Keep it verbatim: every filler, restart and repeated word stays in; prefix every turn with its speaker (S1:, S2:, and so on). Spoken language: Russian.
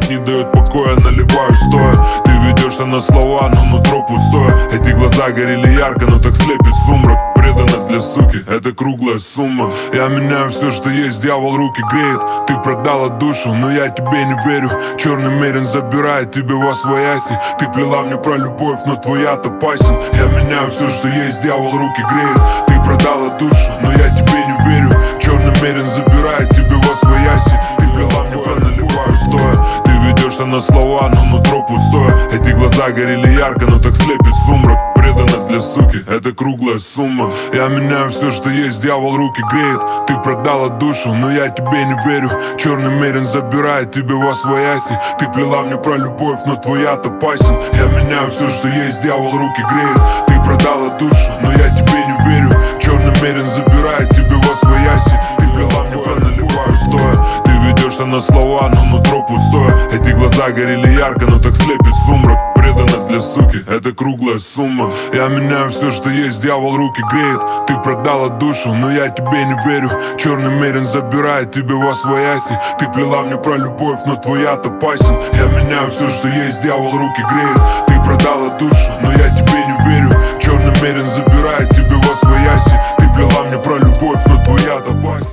S1: взгляд не дает покоя, наливаю стоя. Ты ведешься на слова, но нутро пустое. Эти глаза горели ярко, но так слепит сумрак. Преданность для суки, это круглая сумма. Я меняю все, что есть, дьявол руки греет. Ты продала душу, но я тебе не верю. Черный мерин забирает тебе во свояси. Ты плела мне про любовь, но твоя-то пасен. Я меняю все, что есть, дьявол руки греет. Ты продала душу, но я тебе не верю. Черный мерин забирает тебе во свояси. Ты плела мне про наливаю стоя. Ты ведешься на слова, но нутро пустое. Эти глаза горели ярко, но так слепит сумрак. Преданность для суки, это круглая сумма. Я меняю все, что есть, дьявол руки греет. Ты продала душу, но я тебе не верю. Черный мерин забирает тебе во свояси. Ты плела мне про любовь, но твоя-то пасен. Я меняю все, что есть, дьявол руки греет. Ты продала душу, но я тебе не верю. Черный мерин забирает тебе во свояси. Ты плела мне про наливаю стоя. Ты ведешься на слова, но нутро пустое. Эти глаза горели ярко, но так слепит сумрак. Преданность для суки, это круглая сумма. Я меняю все, что есть, дьявол руки греет. Ты продала душу, но я тебе не верю. Черный мерин забирает тебе во свояси. Ты плела мне про любовь, но твоя-то пасен. Я меняю все, что есть, дьявол руки греет. Ты продала душу, но я тебе не верю. Черный мерин забирает тебе во свояси.